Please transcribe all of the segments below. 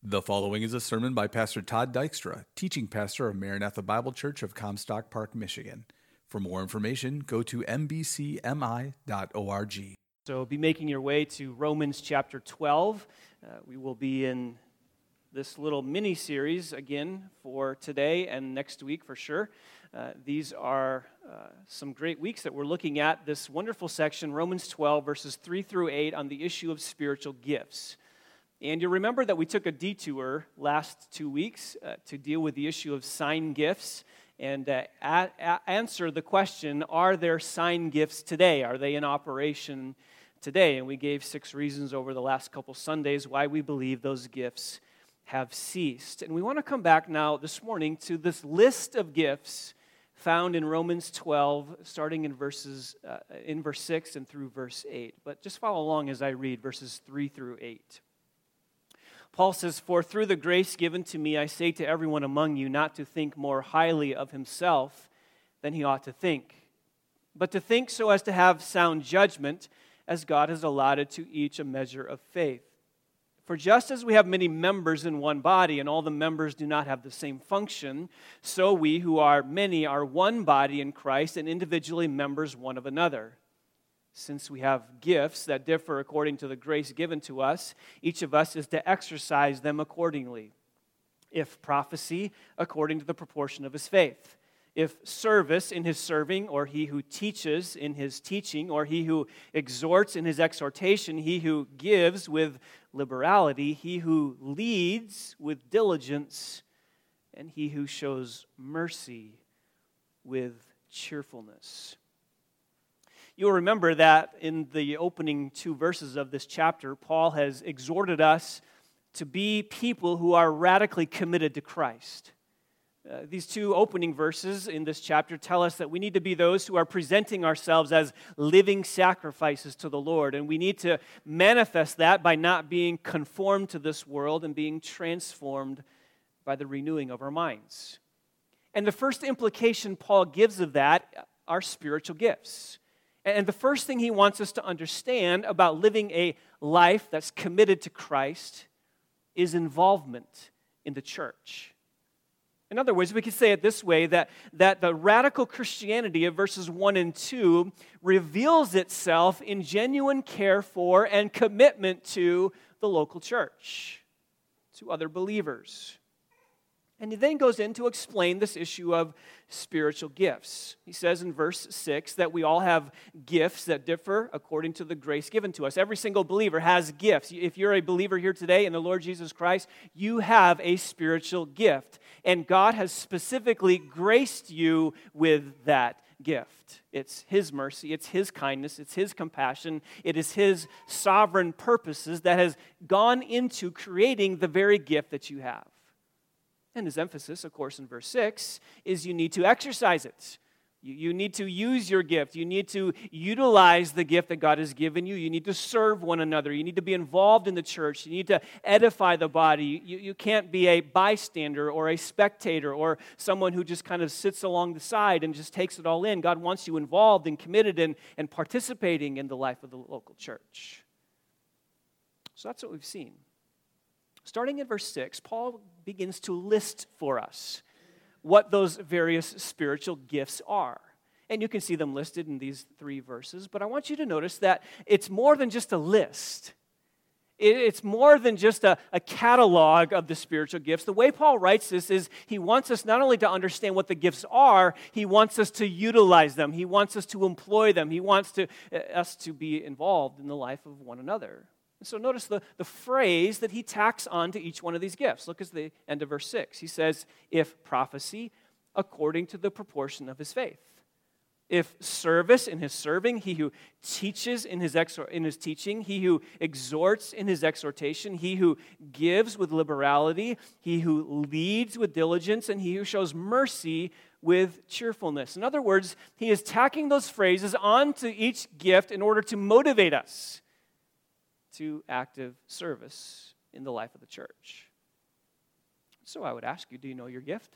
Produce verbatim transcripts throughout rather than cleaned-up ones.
The following is a sermon by Pastor Todd Dykstra, teaching pastor of Maranatha Bible Church of Comstock Park, Michigan. For more information, go to m b c m i dot org. So be making your way to Romans chapter twelve. Uh, we will be in this little mini-series again for today and next week for sure. Uh, these are uh, some great weeks that we're looking at this wonderful section, Romans twelve, verses three through eight, on the issue of spiritual gifts. And you remember that we took a detour last two weeks uh, to deal with the issue of sign gifts and uh, a- a- answer the question, are there sign gifts today? Are they in operation today? And we gave six reasons over the last couple Sundays why we believe those gifts have ceased. And we want to come back now this morning to this list of gifts found in Romans twelve, starting in verses uh, in verse six and through verse eight. But just follow along as I read verses three through eight. Paul says, "For through the grace given to me, I say to everyone among you not to think more highly of himself than he ought to think, but to think so as to have sound judgment, as God has allotted to each a measure of faith. For just as we have many members in one body, and all the members do not have the same function, so we who are many are one body in Christ, and individually members one of another. Since we have gifts that differ according to the grace given to us, each of us is to exercise them accordingly. If prophecy, according to the proportion of his faith. If service, in his serving, or he who teaches in his teaching, or he who exhorts in his exhortation, he who gives with liberality, he who leads with diligence, and he who shows mercy with cheerfulness." You'll remember that in the opening two verses of this chapter, Paul has exhorted us to be people who are radically committed to Christ. Uh, these two opening verses in this chapter tell us that we need to be those who are presenting ourselves as living sacrifices to the Lord, and we need to manifest that by not being conformed to this world and being transformed by the renewing of our minds. And the first implication Paul gives of that are spiritual gifts. And the first thing he wants us to understand about living a life that's committed to Christ is involvement in the church. In other words, we could say it this way, that, that the radical Christianity of verses one and two reveals itself in genuine care for and commitment to the local church, to other believers. And he then goes in to explain this issue of spiritual gifts. He says in verse six that we all have gifts that differ according to the grace given to us. Every single believer has gifts. If you're a believer here today in the Lord Jesus Christ, you have a spiritual gift. And God has specifically graced you with that gift. It's His mercy, it's His kindness, it's His compassion, it is His sovereign purposes that has gone into creating the very gift that you have. And his emphasis, of course, in verse six, is you need to exercise it. You, you need to use your gift. You need to utilize the gift that God has given you. You need to serve one another. You need to be involved in the church. You need to edify the body. You, you can't be a bystander or a spectator or someone who just kind of sits along the side and just takes it all in. God wants you involved and committed and, and participating in the life of the local church. So that's what we've seen. Starting in verse six, Paul begins to list for us what those various spiritual gifts are. And you can see them listed in these three verses, but I want you to notice that it's more than just a list. It's more than just a, a catalog of the spiritual gifts. The way Paul writes this is he wants us not only to understand what the gifts are, he wants us to utilize them. He wants us to employ them. He wants to, uh, us to be involved in the life of one another. So notice the, the phrase that he tacks on to each one of these gifts. Look at the end of verse six. He says, if prophecy, according to the proportion of his faith. If service, in his serving, he who teaches in his, exor- in his teaching, he who exhorts in his exhortation, he who gives with liberality, he who leads with diligence, and he who shows mercy with cheerfulness. In other words, he is tacking those phrases onto each gift in order to motivate us to active service in the life of the church. So I would ask you, do you know your gift?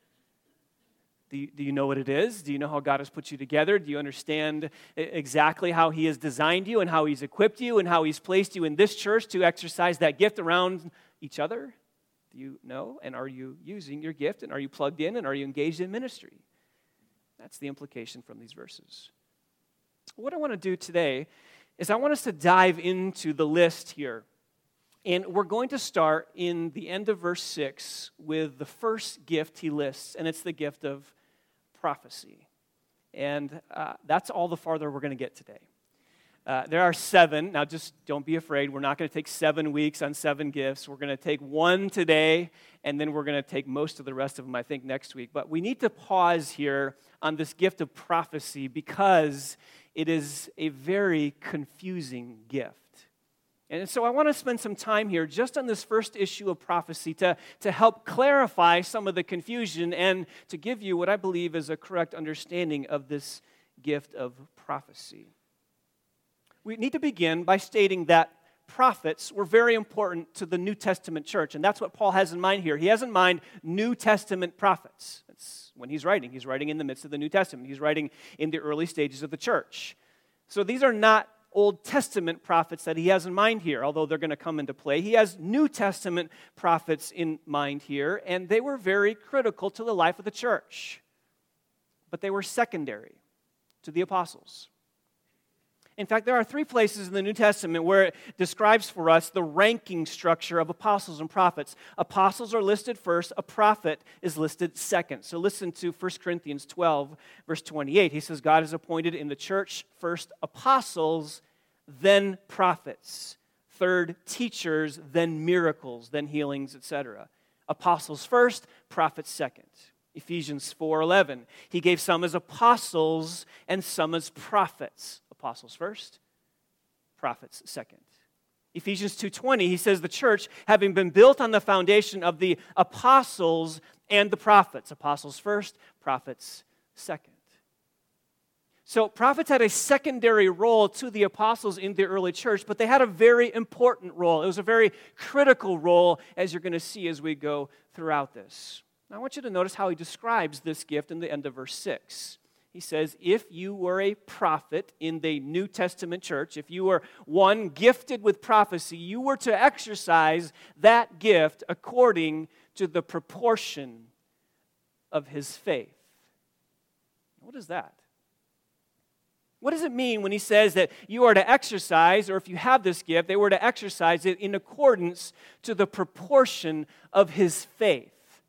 Do you, do you know what it is? Do you know how God has put you together? Do you understand exactly how He has designed you and how He's equipped you and how He's placed you in this church to exercise that gift around each other? Do you know? And are you using your gift? And are you plugged in? And are you engaged in ministry? That's the implication from these verses. What I want to do today is I want us to dive into the list here. And we're going to start in the end of verse six with the first gift he lists, and it's the gift of prophecy. And uh, that's all the farther we're going to get today. Uh, there are seven. Now, just don't be afraid. We're not going to take seven weeks on seven gifts. We're going to take one today, and then we're going to take most of the rest of them, I think, next week. But we need to pause here on this gift of prophecy because it is a very confusing gift. And so I want to spend some time here just on this first issue of prophecy to, to help clarify some of the confusion and to give you what I believe is a correct understanding of this gift of prophecy. We need to begin by stating that prophets were very important to the New Testament church, and that's what Paul has in mind here. He has in mind New Testament prophets. That's when he's writing. He's writing in the midst of the New Testament. He's writing in the early stages of the church. So these are not Old Testament prophets that he has in mind here, although they're going to come into play. He has New Testament prophets in mind here, and they were very critical to the life of the church. But they were secondary to the apostles. In fact, there are three places in the New Testament where it describes for us the ranking structure of apostles and prophets. Apostles are listed first, a prophet is listed second. So listen to First Corinthians twelve, verse twenty-eight. He says, God has appointed in the church first apostles, then prophets, third teachers, then miracles, then healings, et cetera. Apostles first, prophets second. Ephesians four eleven. He gave some as apostles and some as prophets. Apostles first, prophets second. Ephesians two twenty, he says the church, having been built on the foundation of the apostles and the prophets. Apostles first, prophets second. So prophets had a secondary role to the apostles in the early church, but they had a very important role. It was a very critical role, as you're going to see as we go throughout this. Now, I want you to notice how he describes this gift in the end of verse six. He says, if you were a prophet in the New Testament church, if you were one gifted with prophecy, you were to exercise that gift according to the proportion of his faith. What is that? What does it mean when he says that you are to exercise, or if you have this gift, they were to exercise it in accordance to the proportion of his faith?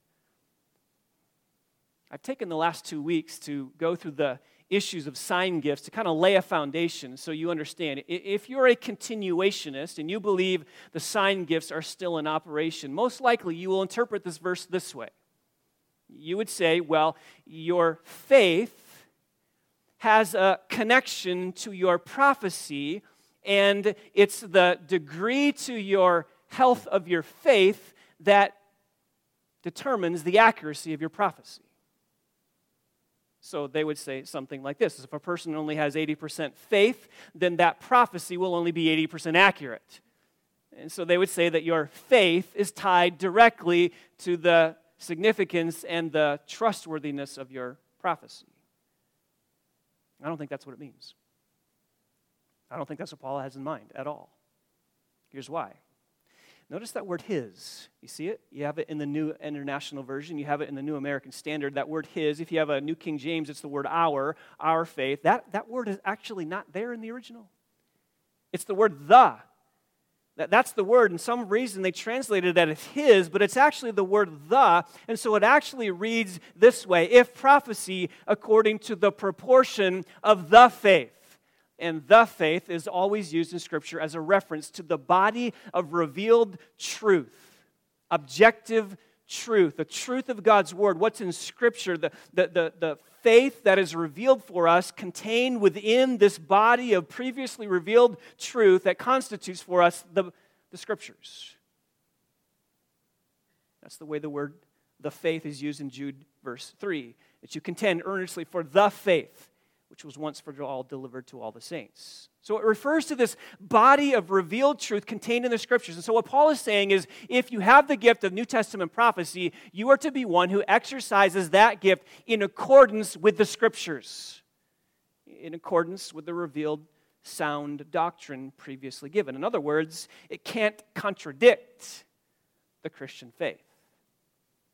I've taken the last two weeks to go through the issues of sign gifts to kind of lay a foundation so you understand. If you're a continuationist and you believe the sign gifts are still in operation, most likely you will interpret this verse this way. You would say, well, your faith has a connection to your prophecy, and it's the degree to your health of your faith that determines the accuracy of your prophecy. So they would say something like this. If a person only has eighty percent faith, then that prophecy will only be eighty percent accurate. And so they would say that your faith is tied directly to the significance and the trustworthiness of your prophecy. I don't think that's what it means. I don't think that's what Paul has in mind at all. Here's why. Notice that word his. You see it? You have it in the New International Version. You have it in the New American Standard. That word his. If you have a New King James, it's the word our, our faith. That, that word is actually not there in the original. It's the word the. That, that's the word. And some reason they translated that as his, but it's actually the word the. And so it actually reads this way: if prophecy according to the proportion of the faith. And the faith is always used in Scripture as a reference to the body of revealed truth, objective truth, the truth of God's Word, what's in Scripture, the, the, the, the faith that is revealed for us contained within this body of previously revealed truth that constitutes for us the, the Scriptures. That's the way the word the faith is used in Jude verse three, that you contend earnestly for the faith, which was once for all delivered to all the saints. So it refers to this body of revealed truth contained in the Scriptures. And so what Paul is saying is, if you have the gift of New Testament prophecy, you are to be one who exercises that gift in accordance with the Scriptures, in accordance with the revealed sound doctrine previously given. In other words, it can't contradict the Christian faith.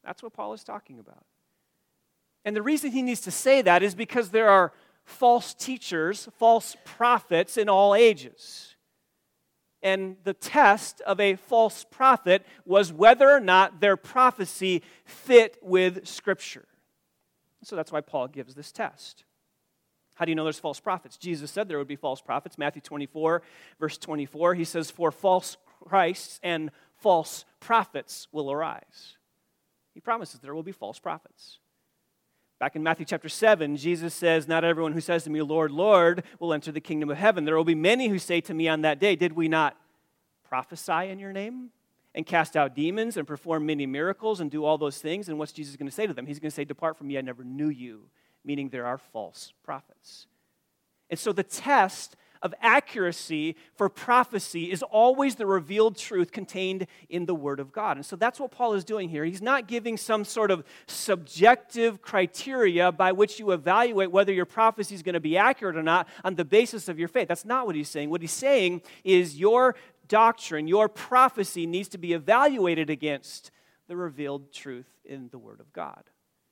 That's what Paul is talking about. And the reason he needs to say that is because there are false teachers, false prophets in all ages. And the test of a false prophet was whether or not their prophecy fit with Scripture. So that's why Paul gives this test. How do you know there's false prophets? Jesus said there would be false prophets. Matthew twenty-four, verse twenty-four, he says, "For false Christs and false prophets will arise." He promises there will be false prophets. Back in Matthew chapter seven, Jesus says, "Not everyone who says to me, 'Lord, Lord,' will enter the kingdom of heaven. There will be many who say to me on that day, 'Did we not prophesy in your name and cast out demons and perform many miracles and do all those things?'" And what's Jesus going to say to them? He's going to say, "Depart from me, I never knew you," meaning there are false prophets. And so the test of accuracy for prophecy is always the revealed truth contained in the Word of God. And so that's what Paul is doing here. He's not giving some sort of subjective criteria by which you evaluate whether your prophecy is going to be accurate or not on the basis of your faith. That's not what he's saying. What he's saying is your doctrine, your prophecy needs to be evaluated against the revealed truth in the Word of God.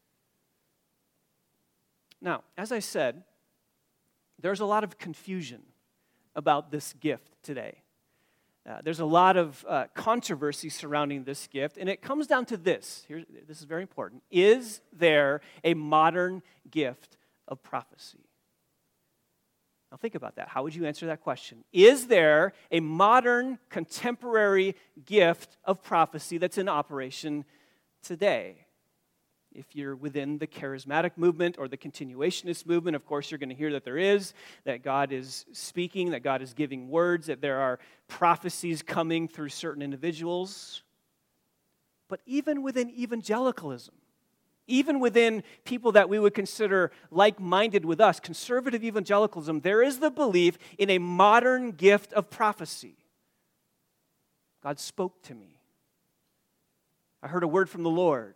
Now, as I said, there's a lot of confusion about this gift today. Uh, there's a lot of uh, controversy surrounding this gift, and it comes down to this. Here, this is very important. Is there a modern gift of prophecy? Now think about that. How would you answer that question? Is there a modern, contemporary gift of prophecy that's in operation today? If you're within the charismatic movement or the continuationist movement, of course, you're going to hear that there is, that God is speaking, that God is giving words, that there are prophecies coming through certain individuals. But even within evangelicalism, even within people that we would consider like-minded with us, conservative evangelicalism, there is the belief in a modern gift of prophecy. God spoke to me. I heard a word from the Lord.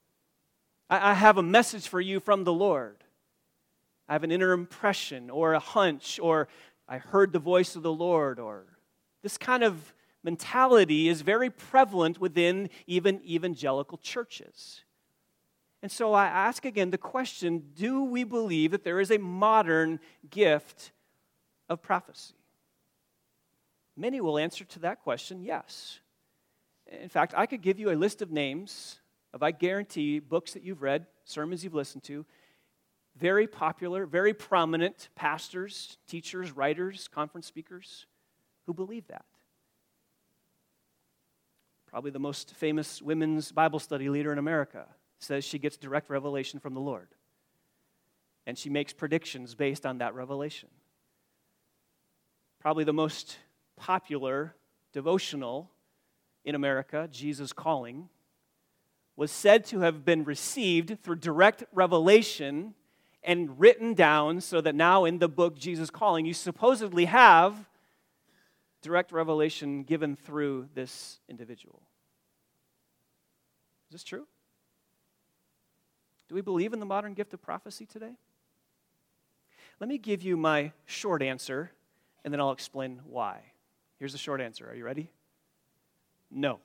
I have a message for you from the Lord. I have an inner impression or a hunch, or I heard the voice of the Lord, or this kind of mentality is very prevalent within even evangelical churches. And so I ask again the question, do we believe that there is a modern gift of prophecy? Many will answer to that question, yes. In fact, I could give you a list of names of, I guarantee, books that you've read, sermons you've listened to, very popular, very prominent pastors, teachers, writers, conference speakers who believe that. Probably the most famous women's Bible study leader in America says she gets direct revelation from the Lord. And she makes predictions based on that revelation. Probably the most popular devotional in America, Jesus Calling, was said to have been received through direct revelation and written down so that now in the book Jesus Calling, you supposedly have direct revelation given through this individual. Is this true? Do we believe in the modern gift of prophecy today? Let me give you my short answer, and then I'll explain why. Here's the short answer. Are you ready? No.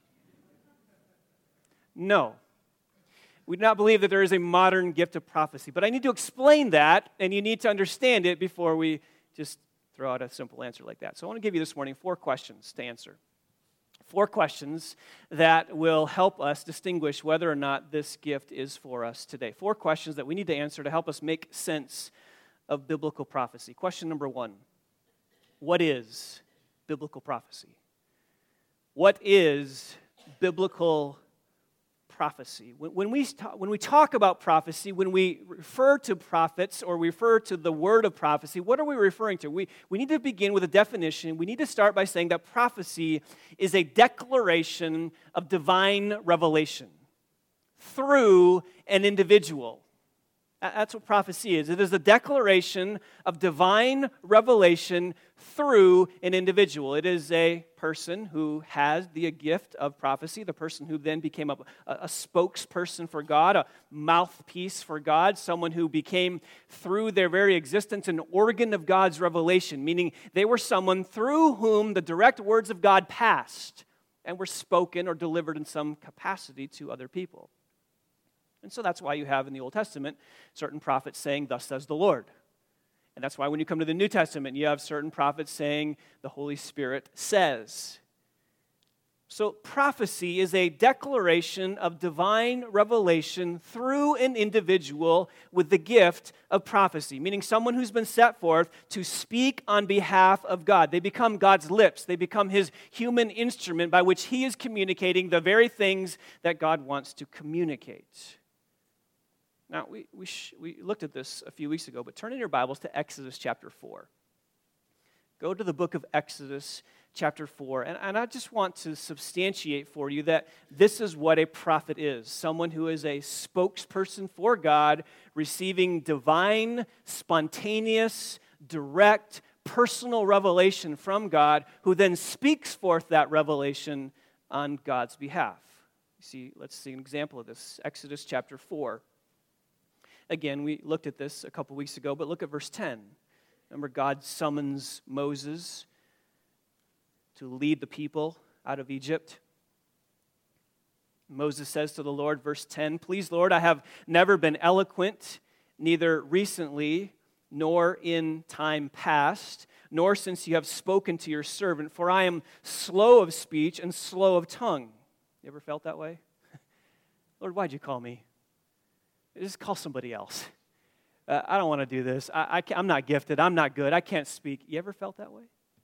No. We do not believe that there is a modern gift of prophecy. But I need to explain that, and you need to understand it before we just throw out a simple answer like that. So I want to give you this morning four questions to answer. Four questions that will help us distinguish whether or not this gift is for us today. Four questions that we need to answer to help us make sense of biblical prophecy. Question number one, what is biblical prophecy? What is biblical prophecy? When, when, we talk, when we talk about prophecy, when we refer to prophets or we refer to the word of prophecy, what are we referring to? We, we need to begin with a definition. We need to start by saying that prophecy is a declaration of divine revelation through an individual. That's what prophecy is. It is a declaration of divine revelation through an individual. It is a person who has the gift of prophecy, the person who then became a, a spokesperson for God, a mouthpiece for God, someone who became, through their very existence, an organ of God's revelation, meaning they were someone through whom the direct words of God passed and were spoken or delivered in some capacity to other people. And so that's why you have in the Old Testament certain prophets saying, "Thus says the Lord." And that's why when you come to the New Testament, you have certain prophets saying, "The Holy Spirit says." So prophecy is a declaration of divine revelation through an individual with the gift of prophecy, meaning someone who's been set forth to speak on behalf of God. They become God's lips. They become his human instrument by which he is communicating the very things that God wants to communicate. Now, we, we, sh- we looked at this a few weeks ago, but turn in your Bibles to Exodus chapter four. Go to the book of Exodus chapter four, and, and I just want to substantiate for you that this is what a prophet is. Someone who is a spokesperson for God, receiving divine, spontaneous, direct, personal revelation from God, who then speaks forth that revelation on God's behalf. You see, let's see an example of this. Exodus chapter four. Again, we looked at this a couple weeks ago, but look at verse ten. Remember, God summons Moses to lead the people out of Egypt. Moses says to the Lord, verse ten, "Please, Lord, I have never been eloquent, neither recently nor in time past, nor since you have spoken to your servant, for I am slow of speech and slow of tongue." You ever felt that way? Lord, why'd you call me? Just call somebody else. Uh, I don't want to do this. I, I I'm not gifted. I'm not good. I can't speak. You ever felt that way?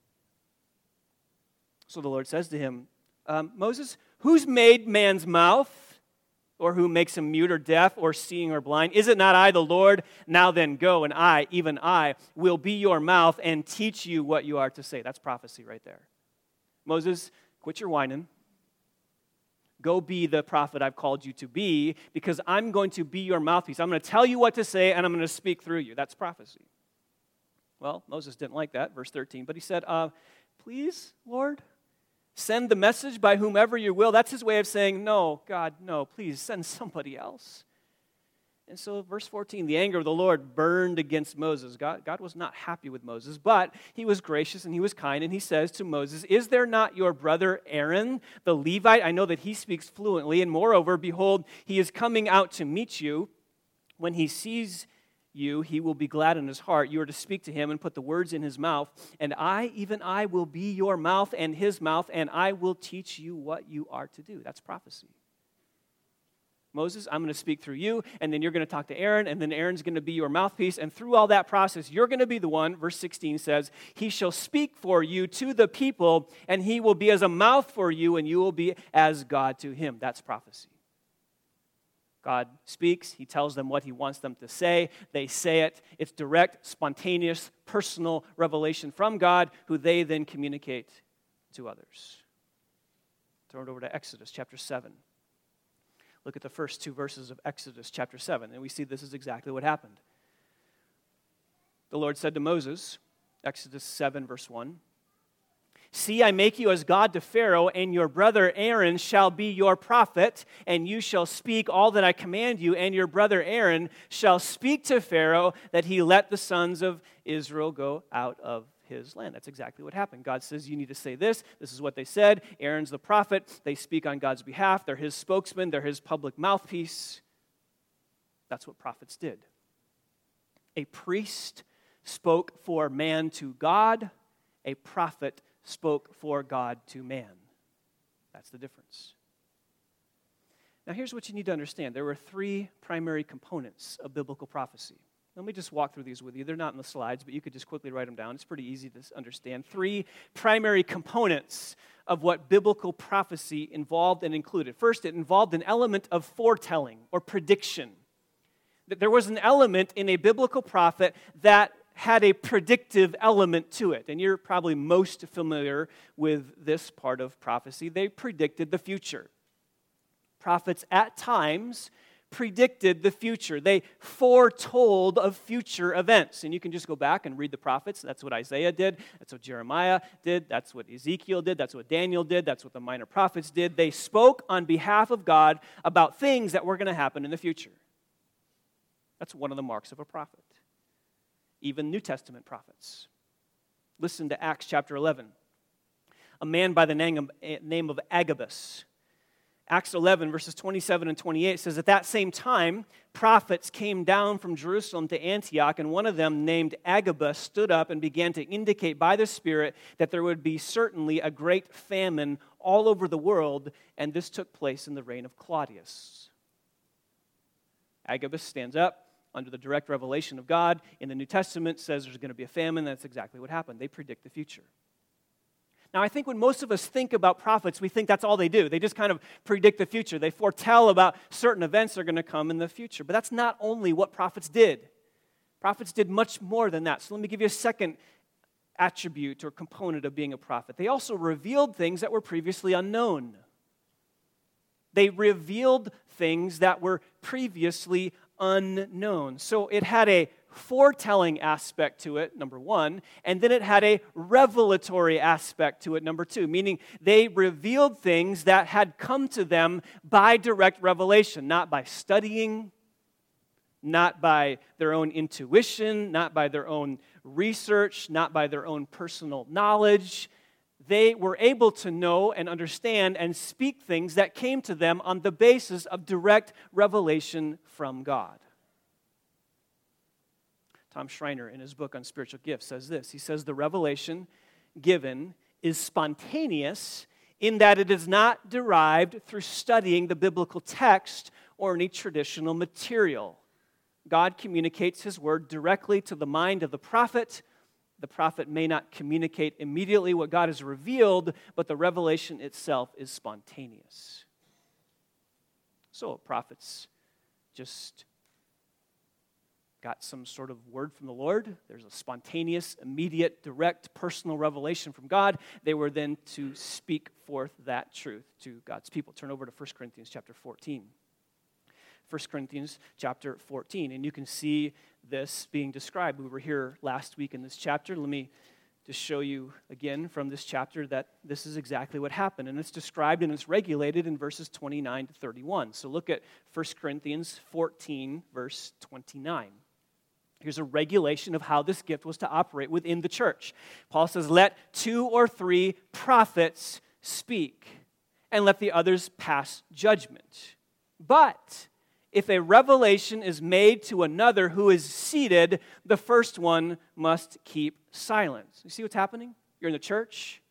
So the Lord says to him, um, "Moses, who's made man's mouth? Or who makes him mute or deaf or seeing or blind? Is it not I, the Lord? Now then go, and I, even I, will be your mouth and teach you what you are to say." That's prophecy right there. Moses, quit your whining. Go be the prophet I've called you to be, because I'm going to be your mouthpiece. I'm going to tell you what to say, and I'm going to speak through you. That's prophecy. Well, Moses didn't like that, verse thirteen, but he said, uh, "Please, Lord, send the message by whomever you will." That's his way of saying, "No, God, no, please send somebody else." And so verse fourteen, the anger of the Lord burned against Moses. God, God was not happy with Moses, but he was gracious and he was kind, and he says to Moses, "Is there not your brother Aaron, the Levite? I know that he speaks fluently, and moreover, behold, he is coming out to meet you. When he sees you, he will be glad in his heart. You are to speak to him and put the words in his mouth, and I, even I, will be your mouth and his mouth, and I will teach you what you are to do." That's prophecy. Moses, I'm going to speak through you, and then you're going to talk to Aaron, and then Aaron's going to be your mouthpiece, and through all that process, you're going to be the one, verse sixteen says, "He shall speak for you to the people, and he will be as a mouth for you, and you will be as God to him." That's prophecy. God speaks, he tells them what he wants them to say, they say it. It's direct, spontaneous, personal revelation from God, who they then communicate to others. Turn it over to Exodus chapter seven. Look at the first two verses of Exodus chapter seven, and we see this is exactly what happened. The Lord said to Moses, Exodus seven, verse one, "See, I make you as God to Pharaoh, and your brother Aaron shall be your prophet, and you shall speak all that I command you, and your brother Aaron shall speak to Pharaoh that he let the sons of Israel go out of his land." That's exactly what happened. God says, you need to say this. This is what they said. Aaron's the prophet. They speak on God's behalf. They're his spokesman. They're his public mouthpiece. That's what prophets did. A priest spoke for man to God. A prophet spoke for God to man. That's the difference. Now here's what you need to understand. There were three primary components of biblical prophecy. Let me just walk through these with you. They're not in the slides, but you could just quickly write them down. It's pretty easy to understand. Three primary components of what biblical prophecy involved and included. First, it involved an element of foretelling or prediction. That there was an element in a biblical prophet that had a predictive element to it. And you're probably most familiar with this part of prophecy. They predicted the future. Prophets at times predicted the future. They foretold of future events. And you can just go back and read the prophets. That's what Isaiah did. That's what Jeremiah did. That's what Ezekiel did. That's what Daniel did. That's what the minor prophets did. They spoke on behalf of God about things that were going to happen in the future. That's one of the marks of a prophet. Even New Testament prophets. Listen to Acts chapter eleven. a man by the name of, name of Agabus. Acts eleven, verses twenty-seven and twenty-eight says, at that same time, prophets came down from Jerusalem to Antioch, and one of them, named Agabus, stood up and began to indicate by the Spirit that there would be certainly a great famine all over the world, and this took place in the reign of Claudius. Agabus stands up under the direct revelation of God in the New Testament, says there's going to be a famine. That's exactly what happened. They predict the future. Now, I think when most of us think about prophets, we think that's all they do. They just kind of predict the future. They foretell about certain events that are going to come in the future. But that's not only what prophets did. Prophets did much more than that. So let me give you a second attribute or component of being a prophet. They also revealed things that were previously unknown. They revealed things that were previously unknown. So it had a foretelling aspect to it, number one, and then it had a revelatory aspect to it, number two, meaning they revealed things that had come to them by direct revelation, not by studying, not by their own intuition, not by their own research, not by their own personal knowledge. They were able to know and understand and speak things that came to them on the basis of direct revelation from God. Tom Schreiner, in his book on spiritual gifts, says this. He says, the revelation given is spontaneous in that it is not derived through studying the biblical text or any traditional material. God communicates His word directly to the mind of the prophet. The prophet may not communicate immediately what God has revealed, but the revelation itself is spontaneous. So prophets just got some sort of word from the Lord. There's a spontaneous, immediate, direct, personal revelation from God. They were then to speak forth that truth to God's people. Turn over to First Corinthians chapter fourteen. First Corinthians chapter fourteen, and you can see this being described. We were here last week in this chapter. Let me just show you again from this chapter that this is exactly what happened, and it's described and it's regulated in verses twenty-nine to thirty-one. So look at First Corinthians fourteen, verse twenty-nine. Here's a regulation of how this gift was to operate within the church. Paul says, let two or three prophets speak, and let the others pass judgment. But if a revelation is made to another who is seated, the first one must keep silence. You see what's happening? You're in the church.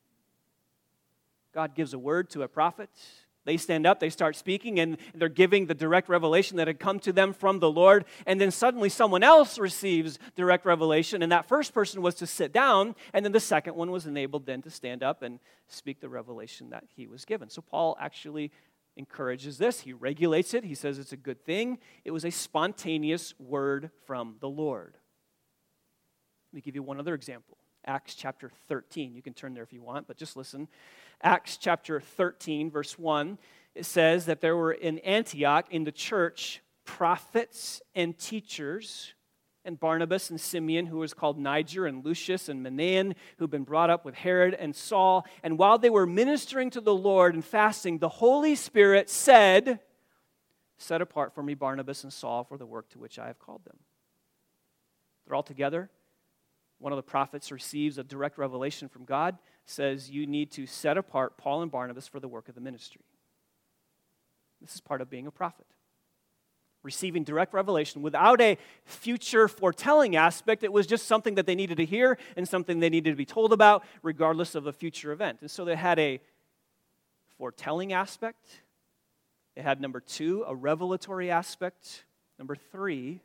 God gives a word to a prophet. They stand up, they start speaking, and they're giving the direct revelation that had come to them from the Lord. And then suddenly someone else receives direct revelation, and that first person was to sit down, and then the second one was enabled then to stand up and speak the revelation that he was given. So Paul actually encourages this. He regulates it. He says it's a good thing. It was a spontaneous word from the Lord. Let me give you one other example. Acts chapter thirteen. You can turn there if you want, but just listen. Acts chapter thirteen, verse one, it says that there were in Antioch, in the church, prophets and teachers, and Barnabas and Simeon, who was called Niger, and Lucius and Manaen, who'd been brought up with Herod and Saul. And while they were ministering to the Lord and fasting, the Holy Spirit said, set apart for me Barnabas and Saul for the work to which I have called them. They're all together. One of the prophets receives a direct revelation from God, says you need to set apart Paul and Barnabas for the work of the ministry. This is part of being a prophet. Receiving direct revelation without a future foretelling aspect. It was just something that they needed to hear and something they needed to be told about regardless of a future event. And so they had a foretelling aspect. It had, number two, a revelatory aspect. Number three,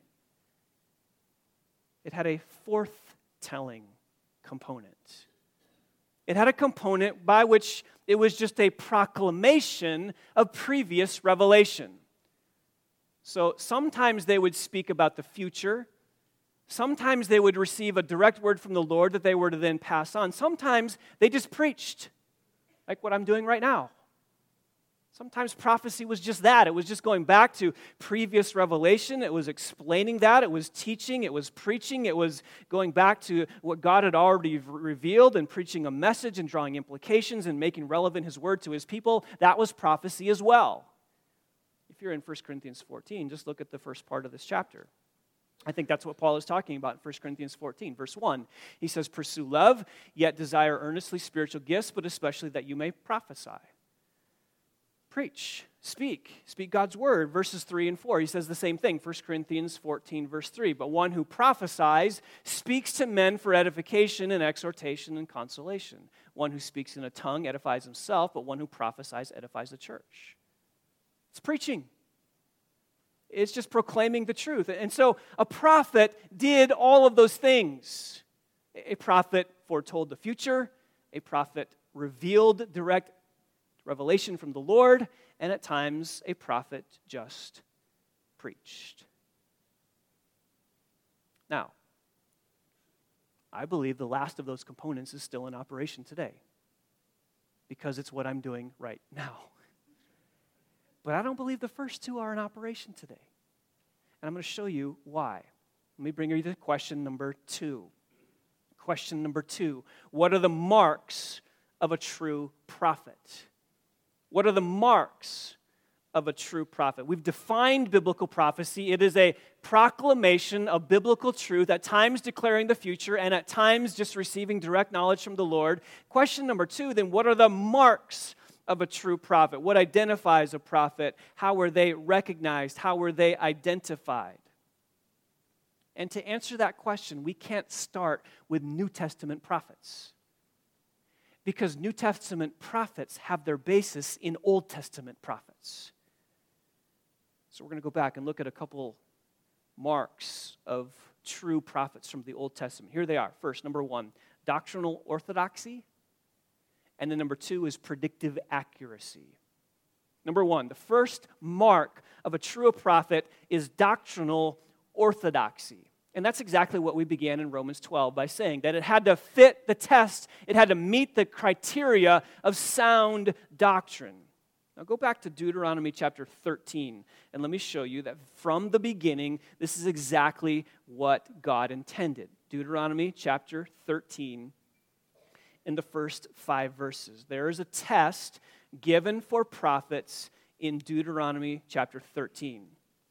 it had a forth-telling component. It had a component by which it was just a proclamation of previous revelation. So sometimes they would speak about the future. Sometimes they would receive a direct word from the Lord that they were to then pass on. Sometimes they just preached, like what I'm doing right now. Sometimes prophecy was just that. It was just going back to previous revelation. It was explaining that. It was teaching. It was preaching. It was going back to what God had already revealed and preaching a message and drawing implications and making relevant His word to His people. That was prophecy as well. If you're in First Corinthians fourteen, just look at the first part of this chapter. I think that's what Paul is talking about in First Corinthians fourteen, verse one. He says, pursue love, yet desire earnestly spiritual gifts, but especially that you may prophesy. Preach, speak, speak God's word. Verses three and four, he says the same thing. First Corinthians fourteen, verse three. But one who prophesies speaks to men for edification and exhortation and consolation. One who speaks in a tongue edifies himself, but one who prophesies edifies the church. It's preaching. It's just proclaiming the truth. And so a prophet did all of those things. A prophet foretold the future. A prophet revealed direct revelation from the Lord, and at times a prophet just preached. Now, I believe the last of those components is still in operation today because it's what I'm doing right now. But I don't believe the first two are in operation today. And I'm going to show you why. Let me bring you to question number two. Question number two. What are the marks of a true prophet? What are the marks of a true prophet? We've defined biblical prophecy. It is a proclamation of biblical truth, at times declaring the future, and at times just receiving direct knowledge from the Lord. Question number two, then, what are the marks of a true prophet? What identifies a prophet? How were they recognized? How were they identified? And to answer that question, we can't start with New Testament prophets, because New Testament prophets have their basis in Old Testament prophets. So we're going to go back and look at a couple marks of true prophets from the Old Testament. Here they are. First, number one, doctrinal orthodoxy. And then number two is predictive accuracy. Number one, the first mark of a true prophet is doctrinal orthodoxy. And that's exactly what we began in Romans twelve by saying, that it had to fit the test, it had to meet the criteria of sound doctrine. Now go back to Deuteronomy chapter thirteen, and let me show you that from the beginning, this is exactly what God intended. Deuteronomy chapter thirteen, in the first five verses. There is a test given for prophets in Deuteronomy chapter thirteen.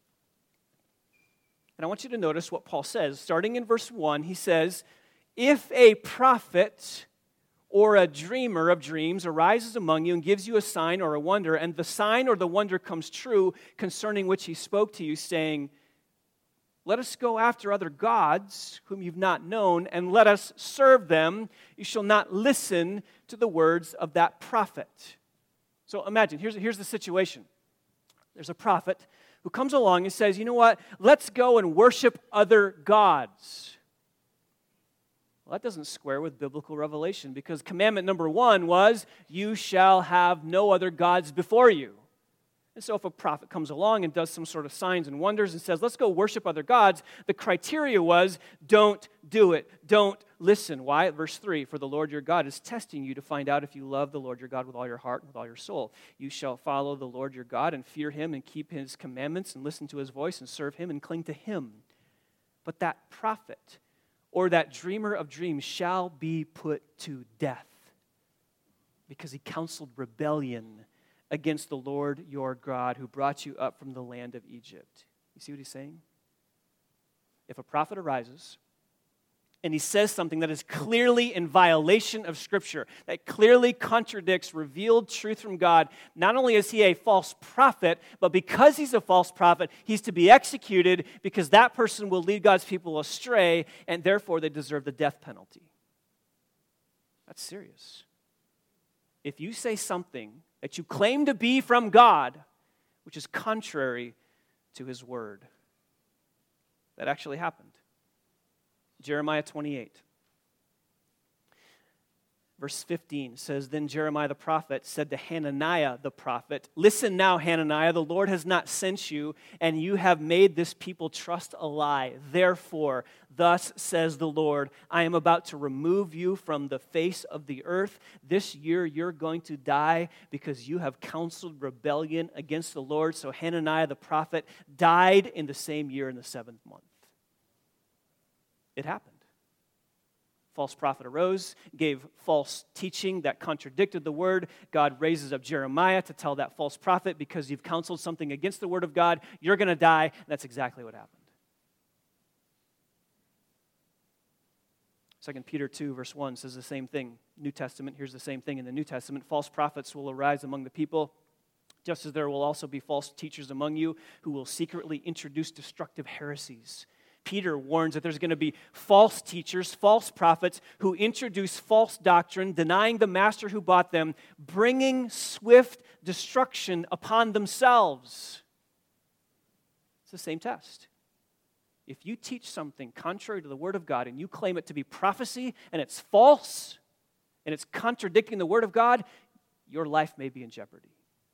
And I want you to notice what Paul says. Starting in verse one, he says, if a prophet or a dreamer of dreams arises among you and gives you a sign or a wonder, and the sign or the wonder comes true concerning which he spoke to you, saying, let us go after other gods whom you've not known, and let us serve them, you shall not listen to the words of that prophet. So imagine, here's, here's the situation. There's a prophet who comes along and says, you know what, let's go and worship other gods. Well, that doesn't square with biblical revelation, because commandment number one was, you shall have no other gods before you. And so if a prophet comes along and does some sort of signs and wonders and says, let's go worship other gods, the criteria was, don't do it, don't listen. Why? Verse three, for the Lord your God is testing you to find out if you love the Lord your God with all your heart and with all your soul. You shall follow the Lord your God and fear him and keep his commandments and listen to his voice and serve him and cling to him. But that prophet or that dreamer of dreams shall be put to death, because he counseled rebellion against the Lord your God who brought you up from the land of Egypt. You see what he's saying? If a prophet arises and he says something that is clearly in violation of Scripture, that clearly contradicts revealed truth from God, not only is he a false prophet, but because he's a false prophet, he's to be executed, because that person will lead God's people astray, and therefore they deserve the death penalty. That's serious. If you say something that you claim to be from God, which is contrary to his word. That actually happened. Jeremiah twenty-eight. Verse fifteen says, then Jeremiah the prophet said to Hananiah the prophet, listen now, Hananiah, the Lord has not sent you, and you have made this people trust a lie. Therefore, thus says the Lord, I am about to remove you from the face of the earth. This year you're going to die because you have counseled rebellion against the Lord. So Hananiah the prophet died in the same year in the seventh month. It happened. False prophet arose, gave false teaching that contradicted the word. God raises up Jeremiah to tell that false prophet, because you've counseled something against the word of God, you're going to die. And that's exactly what happened. Second Peter two, verse one says the same thing. New Testament, here's the same thing in the New Testament. False prophets will arise among the people, just as there will also be false teachers among you who will secretly introduce destructive heresies. Peter warns that there's going to be false teachers, false prophets who introduce false doctrine, denying the master who bought them, bringing swift destruction upon themselves. It's the same test. If you teach something contrary to the Word of God and you claim it to be prophecy and it's false and it's contradicting the Word of God, your life may be in jeopardy.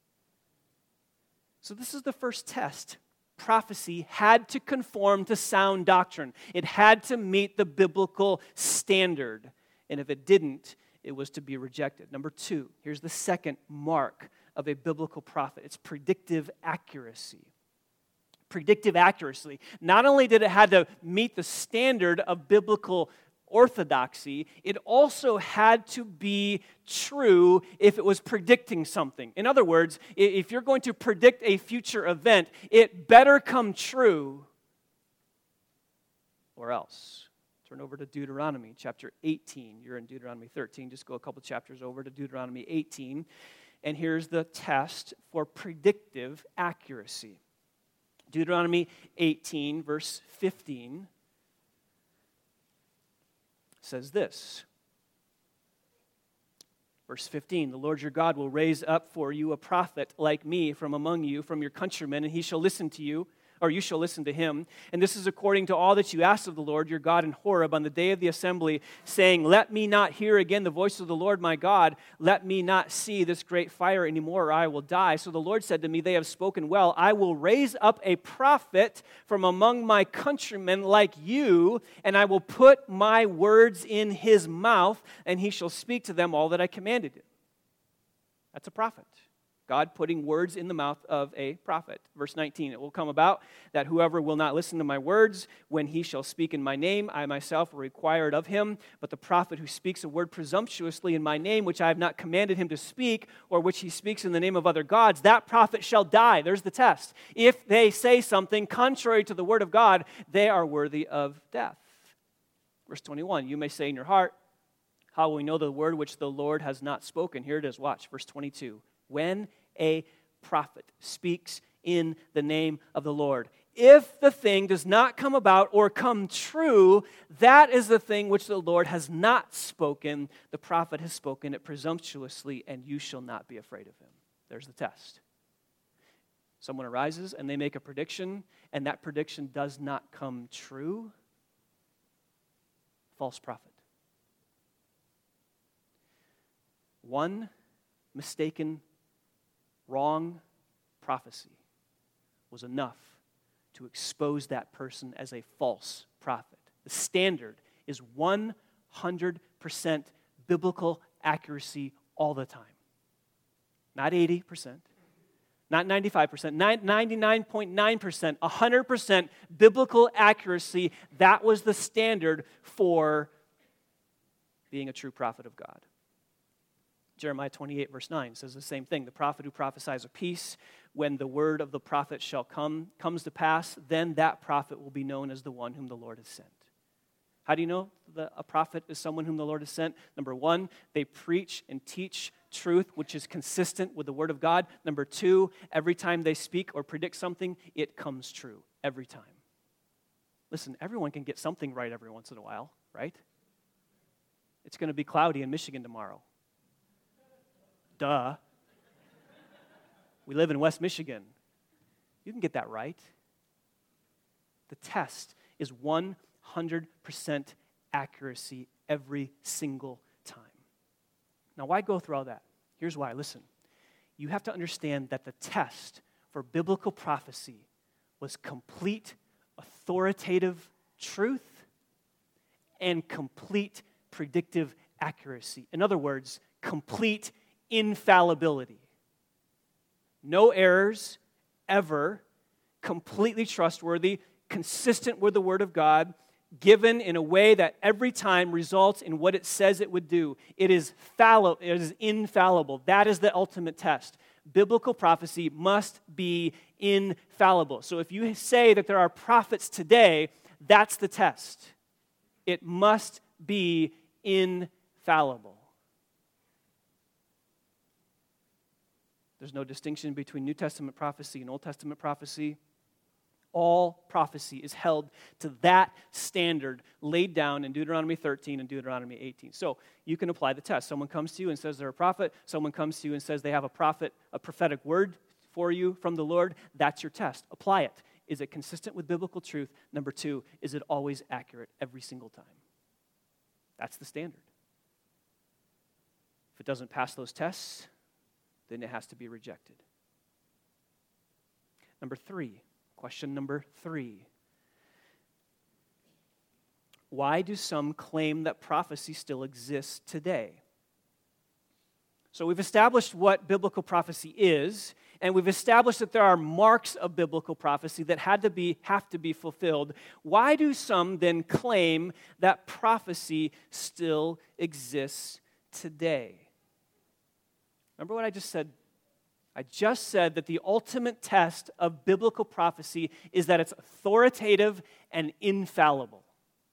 So this is the first test. Prophecy had to conform to sound doctrine. It had to meet the biblical standard. And if it didn't, it was to be rejected. Number two, here's the second mark of a biblical prophet. It's predictive accuracy. Predictive accuracy. Not only did it have to meet the standard of biblical orthodoxy, it also had to be true if it was predicting something. In other words, if you're going to predict a future event, it better come true or else. Turn over to Deuteronomy chapter eighteen. You're in Deuteronomy thirteen. Just go a couple chapters over to Deuteronomy eighteen. And here's the test for predictive accuracy. Deuteronomy eighteen, verse fifteen. Says this. Verse fifteen, the Lord your God will raise up for you a prophet like me from among you, from your countrymen, and he shall listen to you, or you shall listen to him. And this is according to all that you asked of the Lord your God in Horeb on the day of the assembly, saying, let me not hear again the voice of the Lord my God. Let me not see this great fire anymore, or I will die. So the Lord said to me, they have spoken well. I will raise up a prophet from among my countrymen like you, and I will put my words in his mouth, and he shall speak to them all that I commanded him. That's a prophet. God putting words in the mouth of a prophet. Verse nineteen, it will come about that whoever will not listen to my words, when he shall speak in my name, I myself will require it of him. But the prophet who speaks a word presumptuously in my name, which I have not commanded him to speak, or which he speaks in the name of other gods, that prophet shall die. There's the test. If they say something contrary to the word of God, they are worthy of death. Verse twenty-one, you may say in your heart, how will we know the word which the Lord has not spoken? Here it is, watch, verse twenty-two. When a prophet speaks in the name of the Lord, if the thing does not come about or come true, that is the thing which the Lord has not spoken. The prophet has spoken it presumptuously, and you shall not be afraid of him. There's the test. Someone arises and they make a prediction, and that prediction does not come true. False prophet. One mistaken wrong prophecy was enough to expose that person as a false prophet. The standard is one hundred percent biblical accuracy all the time. Not eighty percent, not ninety-five percent, ninety-nine point nine percent, one hundred percent biblical accuracy. That was the standard for being a true prophet of God. Jeremiah twenty-eight, verse nine says the same thing. The prophet who prophesies of peace, when the word of the prophet shall come, comes to pass, then that prophet will be known as the one whom the Lord has sent. How do you know that a prophet is someone whom the Lord has sent? Number one, they preach and teach truth, which is consistent with the word of God. Number two, every time they speak or predict something, it comes true. Every time. Listen, everyone can get something right every once in a while, right? It's going to be cloudy in Michigan tomorrow. Duh. We live in West Michigan. You can get that right. The test is one hundred percent accuracy every single time. Now, why go through all that? Here's why. Listen, you have to understand that the test for biblical prophecy was complete authoritative truth and complete predictive accuracy. In other words, complete infallibility. No errors, ever, completely trustworthy, consistent with the Word of God, given in a way that every time results in what it says it would do. It is fallible, it is infallible. That is the ultimate test. Biblical prophecy must be infallible. So if you say that there are prophets today, that's the test. It must be infallible. There's no distinction between New Testament prophecy and Old Testament prophecy. All prophecy is held to that standard laid down in Deuteronomy thirteen and Deuteronomy eighteen. So you can apply the test. Someone comes to you and says they're a prophet. Someone comes to you and says they have a prophet, a prophetic word for you from the Lord. That's your test. Apply it. Is it consistent with biblical truth? Number two, is it always accurate every single time? That's the standard. If it doesn't pass those tests, then it has to be rejected. Number three, question number three. Why do some claim that prophecy still exists today? So we've established what biblical prophecy is, and we've established that there are marks of biblical prophecy that had to be, have to be fulfilled. Why do some then claim that prophecy still exists today? Remember what I just said? I just said that the ultimate test of biblical prophecy is that it's authoritative and infallible.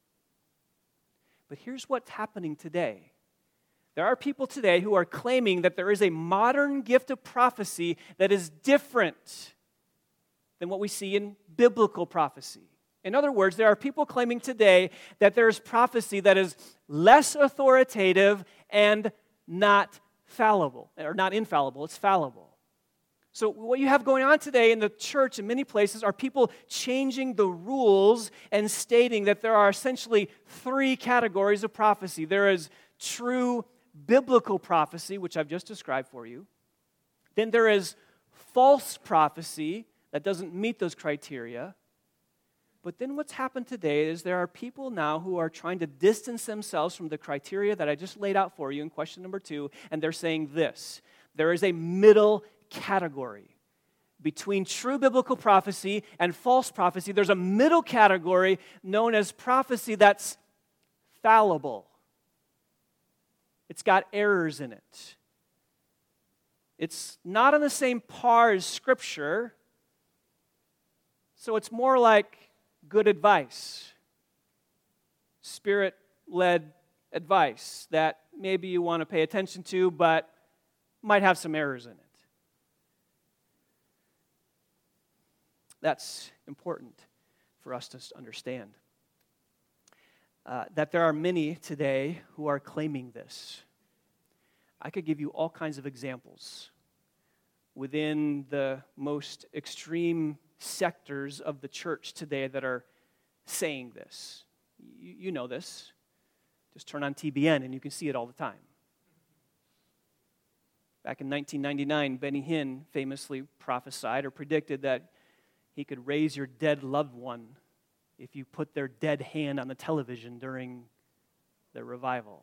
But here's what's happening today. There are people today who are claiming that there is a modern gift of prophecy that is different than what we see in biblical prophecy. In other words, there are people claiming today that there's prophecy that is less authoritative and not fallible, or not infallible, it's fallible. So what you have going on today in the church in many places are people changing the rules and stating that there are essentially three categories of prophecy. There is true biblical prophecy, which I've just described for you. Then there is false prophecy that doesn't meet those criteria. But then what's happened today is there are people now who are trying to distance themselves from the criteria that I just laid out for you in question number two, and they're saying this: there is a middle category between true biblical prophecy and false prophecy. There's a middle category known as prophecy that's fallible. It's got errors in it. It's not on the same par as Scripture, so it's more like good advice, Spirit-led advice that maybe you want to pay attention to, but might have some errors in it. That's important for us to understand. Uh, that there are many today who are claiming this. I could give you all kinds of examples within the most extreme sectors of the church today that are saying this. You, you know this. Just turn on T B N and you can see it all the time. Back in nineteen ninety-nine, Benny Hinn famously prophesied or predicted that he could raise your dead loved one if you put their dead hand on the television during the revival.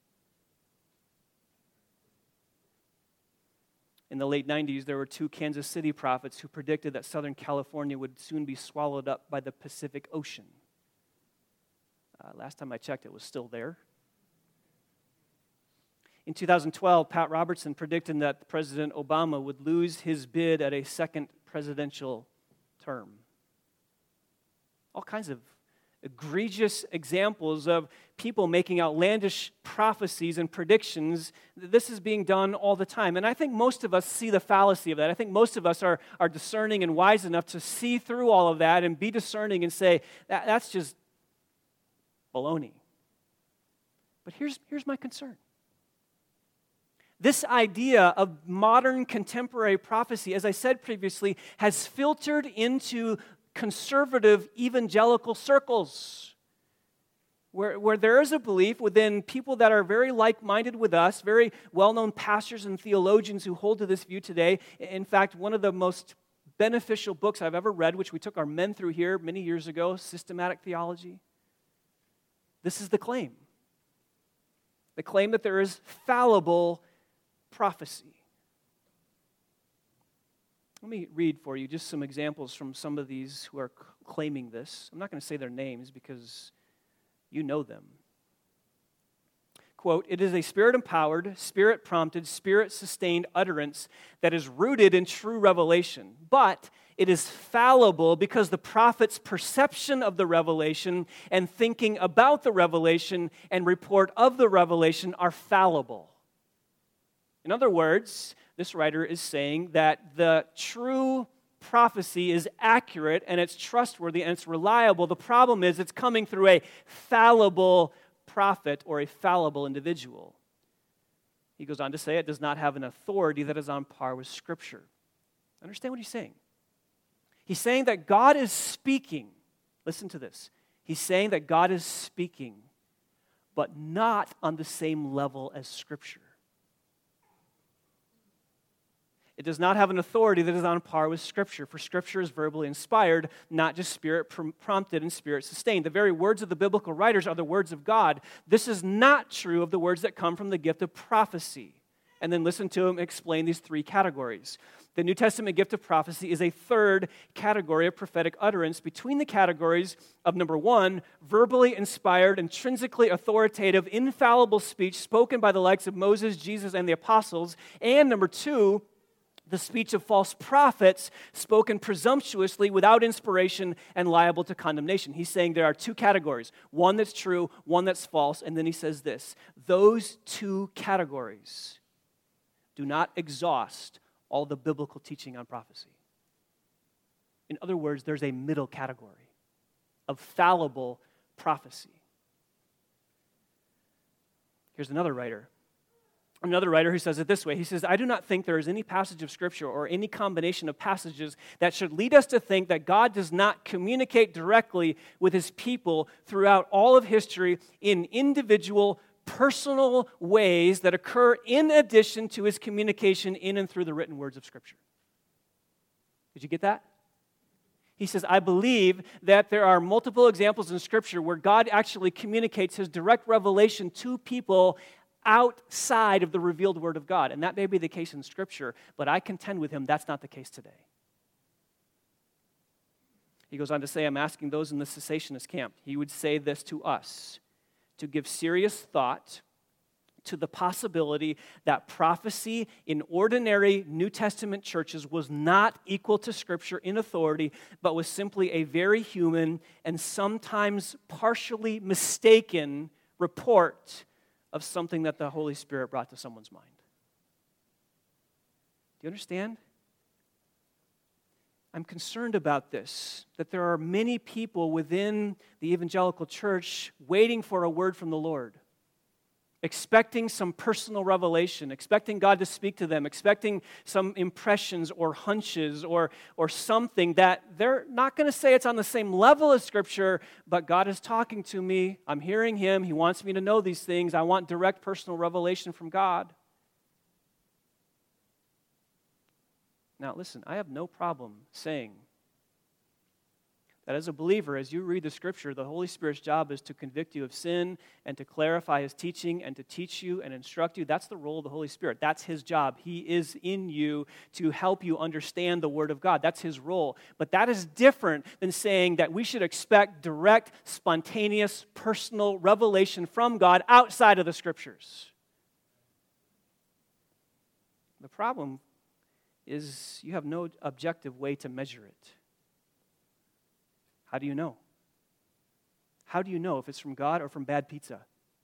In the late nineties, there were two Kansas City prophets who predicted that Southern California would soon be swallowed up by the Pacific Ocean. Uh, last time I checked, it was still there. In two thousand twelve, Pat Robertson predicted that President Obama would lose his bid at a second presidential term. All kinds of egregious examples of people making outlandish prophecies and predictions. This is being done all the time. And I think most of us see the fallacy of that. I think most of us are, are discerning and wise enough to see through all of that and be discerning and say, that, that's just baloney. But here's, here's my concern. This idea of modern contemporary prophecy, as I said previously, has filtered into conservative evangelical circles where, where there is a belief within people that are very like-minded with us, very well-known pastors and theologians who hold to this view today. In fact, one of the most beneficial books I've ever read, which we took our men through here many years ago, Systematic Theology. This is the claim. The claim that there is fallible prophecy. Let me read for you just some examples from some of these who are claiming this. I'm not going to say their names because you know them. Quote, "It is a spirit-empowered, spirit-prompted, spirit-sustained utterance that is rooted in true revelation, but It is fallible because the prophet's perception of the revelation and thinking about the revelation and report of the revelation are fallible. In other words, this writer is saying that the true prophecy is accurate and it's trustworthy and it's reliable. The problem is it's coming through a fallible prophet or a fallible individual. He goes on to say it does not have an authority that is on par with Scripture. Understand what he's saying? He's saying that God is speaking. Listen to this. He's saying that God is speaking, but not on the same level as Scripture. It does not have an authority that is on par with Scripture, for Scripture is verbally inspired, not just Spirit-prompted and Spirit-sustained. The very words of the biblical writers are the words of God. This is not true of the words that come from the gift of prophecy. And then listen to him explain these three categories. The New Testament gift of prophecy is a third category of prophetic utterance between the categories of, number one, verbally inspired, intrinsically authoritative, infallible speech spoken by the likes of Moses, Jesus, and the apostles, and number two, the speech of false prophets spoken presumptuously without inspiration and liable to condemnation. He's saying there are two categories, one that's true, one that's false, and then he says this, those two categories do not exhaust all the biblical teaching on prophecy. In other words, there's a middle category of fallible prophecy. Here's another writer. Another writer who says it this way. He says, I do not think there is any passage of Scripture or any combination of passages that should lead us to think that God does not communicate directly with His people throughout all of history in individual, personal ways that occur in addition to His communication in and through the written words of Scripture. Did you get that? He says, I believe that there are multiple examples in Scripture where God actually communicates His direct revelation to people outside of the revealed Word of God. And that may be the case in Scripture, but I contend with him that's not the case today. He goes on to say, I'm asking those in the cessationist camp. He would say this to us, to give serious thought to the possibility that prophecy in ordinary New Testament churches was not equal to Scripture in authority, but was simply a very human and sometimes partially mistaken report of something that the Holy Spirit brought to someone's mind. Do you understand? I'm concerned about this, that there are many people within the evangelical church waiting for a word from the Lord, expecting some personal revelation, expecting God to speak to them, expecting some impressions or hunches or, or something that they're not going to say it's on the same level as Scripture, but God is talking to me. I'm hearing Him. He wants me to know these things. I want direct personal revelation from God. Now, listen, I have no problem saying that as a believer, as you read the Scripture, the Holy Spirit's job is to convict you of sin and to clarify His teaching and to teach you and instruct you. That's the role of the Holy Spirit. That's His job. He is in you to help you understand the Word of God. That's His role. But that is different than saying that we should expect direct, spontaneous, personal revelation from God outside of the Scriptures. The problem is you have no objective way to measure it. How do you know? How do you know if it's from God or from bad pizza?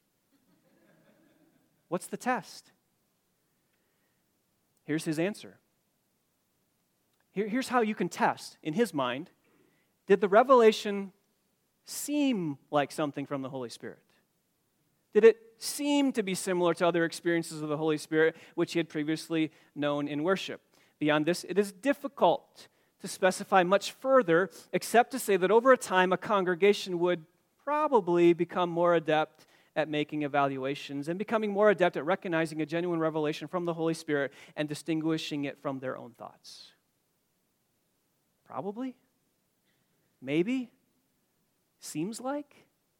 What's the test? Here's his answer. Here, here's how you can test, in his mind, did the revelation seem like something from the Holy Spirit? Did it seem to be similar to other experiences of the Holy Spirit which he had previously known in worship? Beyond this, it is difficult to specify much further, except to say that over a time, a congregation would probably become more adept at making evaluations and becoming more adept at recognizing a genuine revelation from the Holy Spirit and distinguishing it from their own thoughts. Probably? Maybe? Seems like?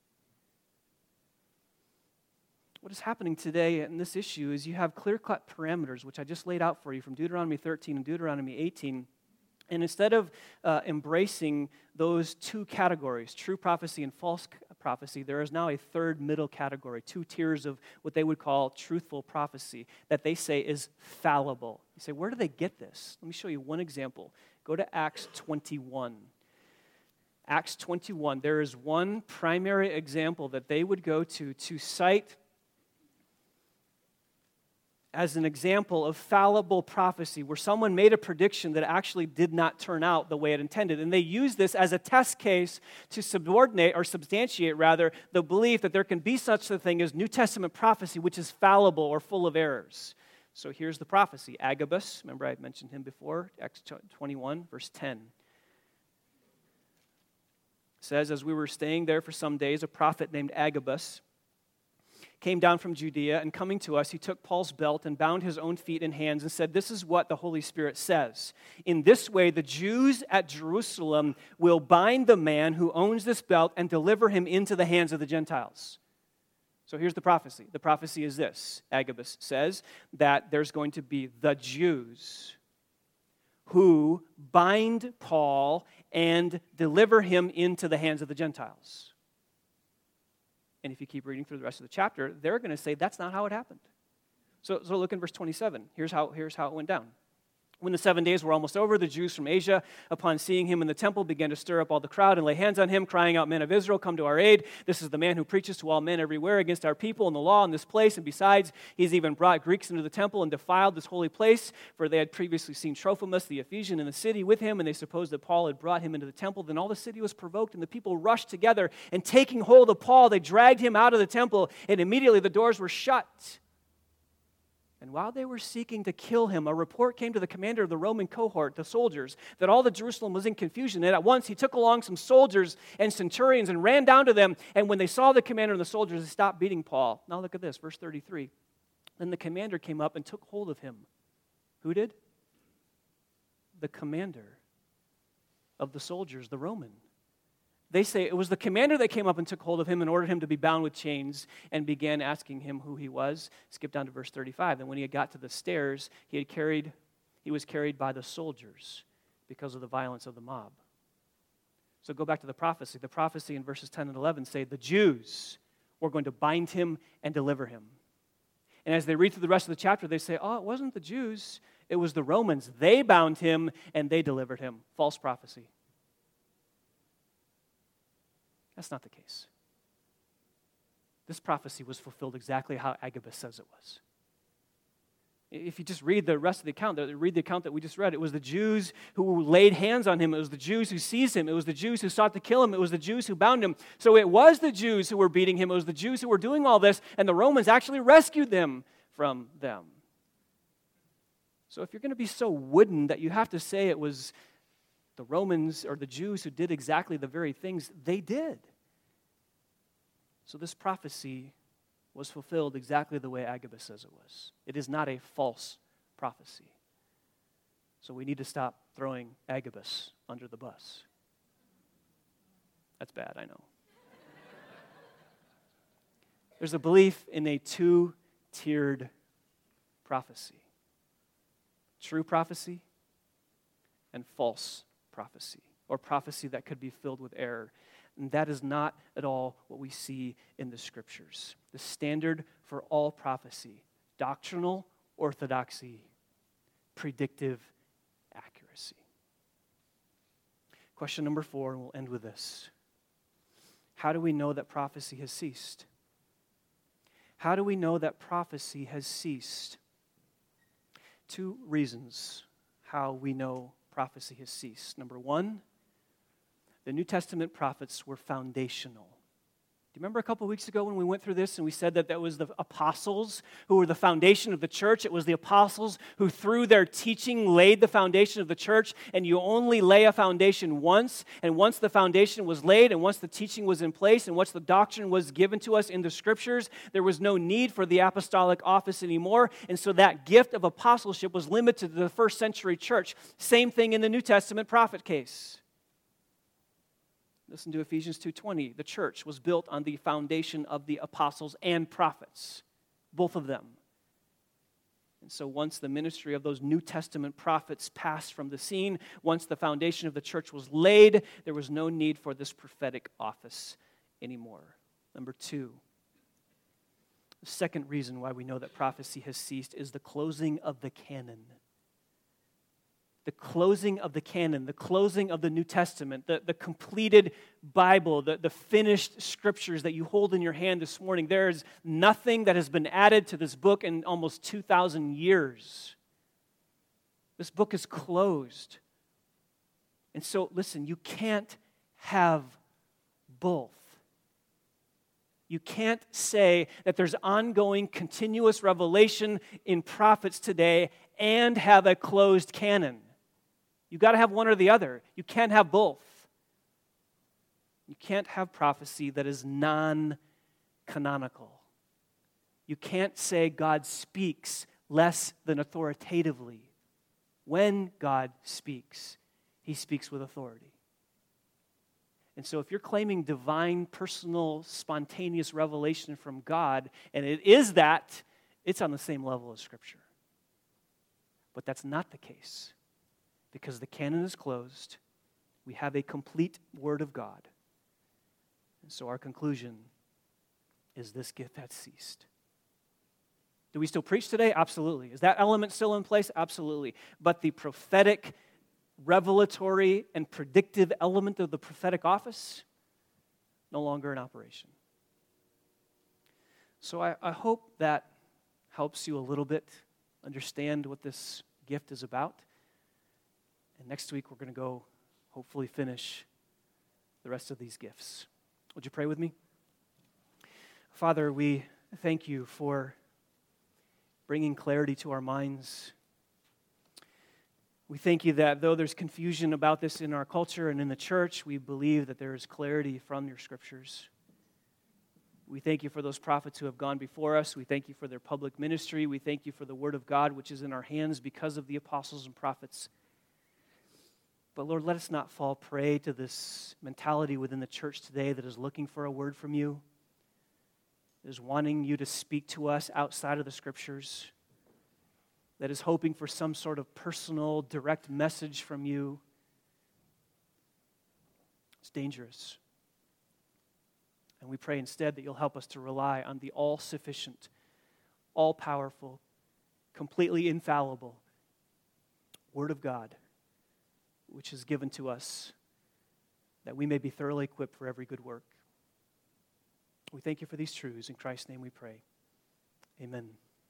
What is happening today in this issue is you have clear-cut parameters, which I just laid out for you from Deuteronomy thirteen and Deuteronomy eighteen. And instead of uh, embracing those two categories, true prophecy and false prophecy, there is now a third middle category, two tiers of what they would call truthful prophecy that they say is fallible. You say, where do they get this? Let me show you one example. Go to Acts twenty-one. Acts twenty-one, there is one primary example that they would go to to cite as an example of fallible prophecy, where someone made a prediction that actually did not turn out the way it intended. And they use this as a test case to subordinate, or substantiate rather, the belief that there can be such a thing as New Testament prophecy, which is fallible or full of errors. So here's the prophecy. Agabus, remember I mentioned him before, Acts twenty-one, verse ten. It says, as we were staying there for some days, a prophet named Agabus came down from Judea, and coming to us, he took Paul's belt and bound his own feet and hands and said, this is what the Holy Spirit says. In this way, the Jews at Jerusalem will bind the man who owns this belt and deliver him into the hands of the Gentiles. So here's the prophecy. The prophecy is this. Agabus says that there's going to be the Jews who bind Paul and deliver him into the hands of the Gentiles. And if you keep reading through the rest of the chapter, they're going to say that's not how it happened. So, so look in verse twenty-seven. Here's how, here's how it went down. When the seven days were almost over, the Jews from Asia, upon seeing him in the temple, began to stir up all the crowd and lay hands on him, crying out, men of Israel, come to our aid. This is the man who preaches to all men everywhere against our people and the law in this place. And besides, he's even brought Greeks into the temple and defiled this holy place, for they had previously seen Trophimus, the Ephesian, in the city with him, and they supposed that Paul had brought him into the temple. Then all the city was provoked, and the people rushed together, and taking hold of Paul, they dragged him out of the temple, and immediately the doors were shut. And while they were seeking to kill him, a report came to the commander of the Roman cohort, the soldiers, that all the Jerusalem was in confusion. And at once he took along some soldiers and centurions and ran down to them. And when they saw the commander and the soldiers, they stopped beating Paul. Now look at this, verse thirty-three. Then the commander came up and took hold of him. Who did? The commander of the soldiers, the Roman. They say it was the commander that came up and took hold of him and ordered him to be bound with chains and began asking him who he was. Skip down to verse thirty-five. Then when he had got to the stairs, he had carried, he was carried by the soldiers because of the violence of the mob. So go back to the prophecy. The prophecy in verses ten and eleven say the Jews were going to bind him and deliver him. And as they read through the rest of the chapter, they say, oh, it wasn't the Jews, it was the Romans. They bound him and they delivered him. False prophecy. That's not the case. This prophecy was fulfilled exactly how Agabus says it was. If you just read the rest of the account, read the account that we just read, it was the Jews who laid hands on him. It was the Jews who seized him. It was the Jews who sought to kill him. It was the Jews who bound him. So it was the Jews who were beating him. It was the Jews who were doing all this, and the Romans actually rescued them from them. So if you're going to be so wooden that you have to say it was the Romans or the Jews who did exactly the very things they did. So this prophecy was fulfilled exactly the way Agabus says it was. It is not a false prophecy. So we need to stop throwing Agabus under the bus. That's bad, I know. There's a belief in a two-tiered prophecy. True prophecy and false prophecy, or prophecy that could be filled with error. And that is not at all what we see in the Scriptures. The standard for all prophecy, doctrinal orthodoxy, predictive accuracy. Question number four, and we'll end with this. How do we know that prophecy has ceased? How do we know that prophecy has ceased? Two reasons how we know prophecy has ceased. Number one, the New Testament prophets were foundational. Do you remember a couple weeks ago when we went through this and we said that that was the apostles who were the foundation of the church? It was the apostles who through their teaching laid the foundation of the church, and you only lay a foundation once, and once the foundation was laid and once the teaching was in place and once the doctrine was given to us in the Scriptures, there was no need for the apostolic office anymore, and so that gift of apostleship was limited to the first century church. Same thing in the New Testament prophet case. Listen to Ephesians two twenty. The church was built on the foundation of the apostles and prophets, both of them. And so once the ministry of those New Testament prophets passed from the scene, once the foundation of the church was laid, there was no need for this prophetic office anymore. Number two, the second reason why we know that prophecy has ceased is the closing of the canon. the closing of the canon, the closing of the New Testament, the, the completed Bible, the, the finished scriptures that you hold in your hand this morning. There is nothing that has been added to this book in almost two thousand years. This book is closed. And so, listen, you can't have both. You can't say that there's ongoing, continuous revelation in prophets today and have a closed canon. You've got to have one or the other. You can't have both. You can't have prophecy that is non-canonical. You can't say God speaks less than authoritatively. When God speaks, He speaks with authority. And so if you're claiming divine, personal, spontaneous revelation from God, and it is that, it's on the same level as Scripture. But that's not the case, because the canon is closed. We have a complete Word of God. And so our conclusion is this gift has ceased. Do we still preach today? Absolutely. Is that element still in place? Absolutely. But the prophetic, revelatory, and predictive element of the prophetic office, no longer in operation. So I, I hope that helps you a little bit understand what this gift is about. And next week we're going to go hopefully finish the rest of these gifts. Would you pray with me? Father, we thank you for bringing clarity to our minds. We thank you that though there's confusion about this in our culture and in the church, we believe that there is clarity from your scriptures. We thank you for those prophets who have gone before us. We thank you for their public ministry. We thank you for the word of God, which is in our hands because of the apostles and prophets. But Lord, let us not fall prey to this mentality within the church today that is looking for a word from you, that is wanting you to speak to us outside of the scriptures, that is hoping for some sort of personal, direct message from you. It's dangerous. And we pray instead that you'll help us to rely on the all-sufficient, all-powerful, completely infallible Word of God, which is given to us that we may be thoroughly equipped for every good work. We thank you for these truths. In Christ's name we pray. Amen.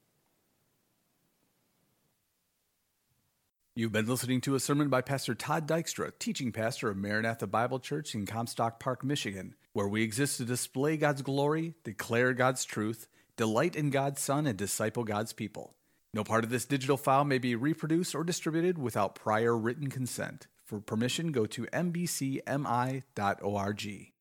You've been listening to a sermon by Pastor Todd Dykstra, teaching pastor of Maranatha Bible Church in Comstock Park, Michigan, where we exist to display God's glory, declare God's truth, delight in God's Son, and disciple God's people. No part of this digital file may be reproduced or distributed without prior written consent. For permission, go to m b c m i dot org.